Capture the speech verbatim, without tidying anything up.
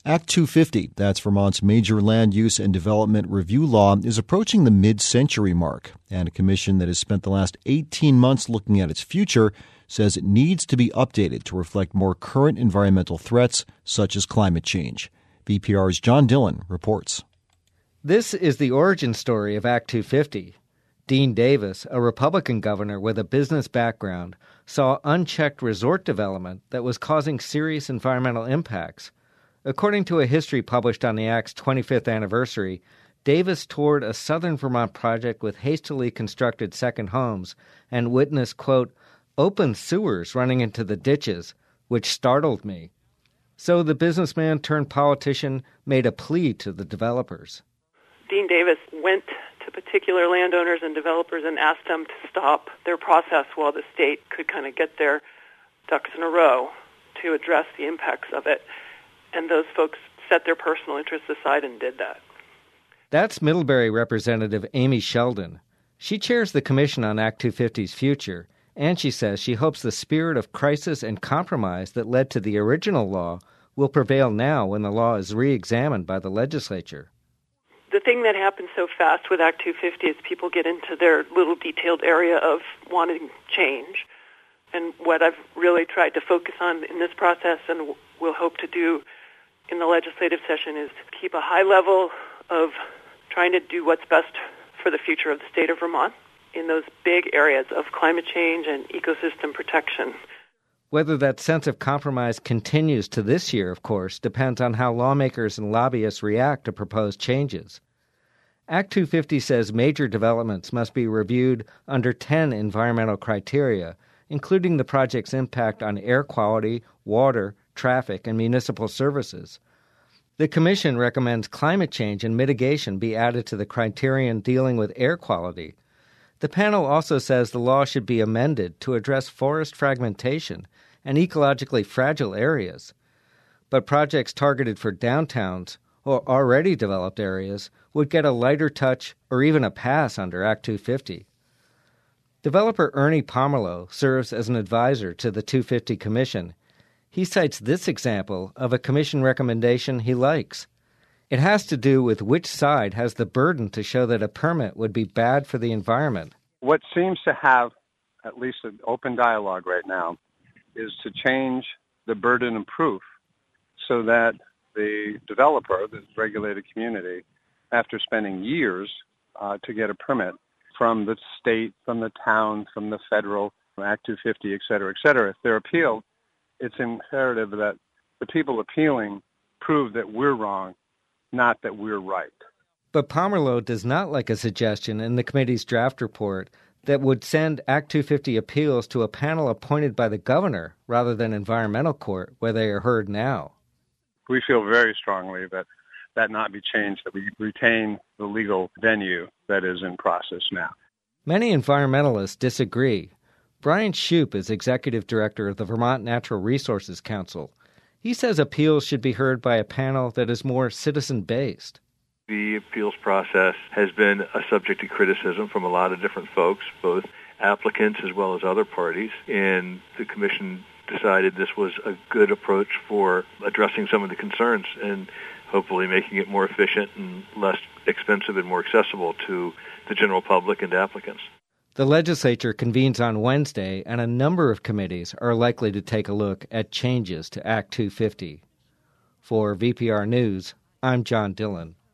Act two fifty, that's Vermont's major land use and development review law, is approaching the mid-century mark, and a commission that has spent the last eighteen months looking at its future says it needs to be updated to reflect more current environmental threats, such as climate change. V P R's John Dillon reports. This is the origin story of Act two fifty. Dean Davis, a Republican governor with a business background, saw unchecked resort development that was causing serious environmental impacts. According to a history published on the Act's twenty-fifth anniversary, Davis toured a southern Vermont project with hastily constructed second homes and witnessed, quote, open sewers running into the ditches, which startled me. So the businessman turned politician made a plea to the developers. Dean Davis went to particular landowners and developers and asked them to stop their process while the state could kind of get their ducks in a row to address the impacts of it. And those folks set their personal interests aside and did that. That's Middlebury Representative Amy Sheldon. She chairs the Commission on Act two fifty's future, and she says she hopes the spirit of crisis and compromise that led to the original law will prevail now when the law is re-examined by the legislature. The thing that happens so fast with Act two fifty is people get into their little detailed area of wanting change. And what I've really tried to focus on in this process and will hope to do in the legislative session is to keep a high level of trying to do what's best for the future of the state of Vermont in those big areas of climate change and ecosystem protection. Whether that sense of compromise continues to this year, of course, depends on how lawmakers and lobbyists react to proposed changes. Act two fifty says major developments must be reviewed under ten environmental criteria, including the project's impact on air quality, water, traffic, and municipal services. The Commission recommends climate change and mitigation be added to the criterion dealing with air quality. The panel also says the law should be amended to address forest fragmentation and ecologically fragile areas. But projects targeted for downtowns or already developed areas would get a lighter touch or even a pass under Act two fifty. Developer Ernie Pomerleau serves as an advisor to the two fifty Commission. He cites this example of a Commission recommendation he likes. It has to do with which side has the burden to show that a permit would be bad for the environment. What seems to have at least an open dialogue right now is to change the burden of proof so that the developer, the regulated community, after spending years uh, to get a permit from the state, from the town, from the federal, from Act two fifty, et cetera, et cetera, if they're appealed, it's imperative that the people appealing prove that we're wrong, not that we're right. But Pomerleau does not like a suggestion in the committee's draft report that would send Act two fifty appeals to a panel appointed by the governor rather than environmental court, where they are heard now. We feel very strongly that that not be changed, that we retain the legal venue that is in process now. Many environmentalists disagree. Brian Shoup is executive director of the Vermont Natural Resources Council. He says appeals should be heard by a panel that is more citizen-based. The appeals process has been a subject of criticism from a lot of different folks, both applicants as well as other parties, and the Commission decided this was a good approach for addressing some of the concerns and hopefully making it more efficient and less expensive and more accessible to the general public and applicants. The legislature convenes on Wednesday, and a number of committees are likely to take a look at changes to Act two fifty. For V P R News, I'm John Dillon.